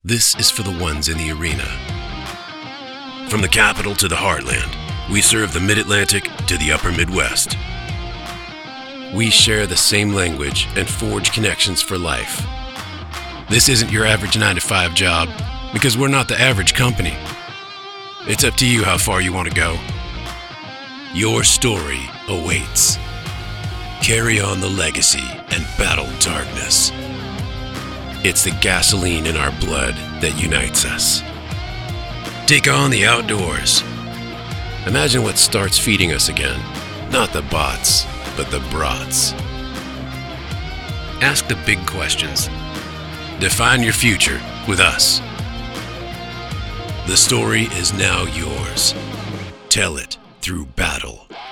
This is for the ones in the arena. From the capital to the heartland, we serve the Mid-Atlantic to the upper Midwest. We share the same language and forge connections for life. This isn't your average 9-to-5 job, because we're not the average company. It's up to you how far you want to go. Your story awaits. Carry on the legacy and battle darkness. It's the gasoline in our blood that unites us. Take on the outdoors. Imagine what starts feeding us again. Not the bots, but the brats. Ask the big questions. Define your future with us. The story is now yours. Tell it through battle.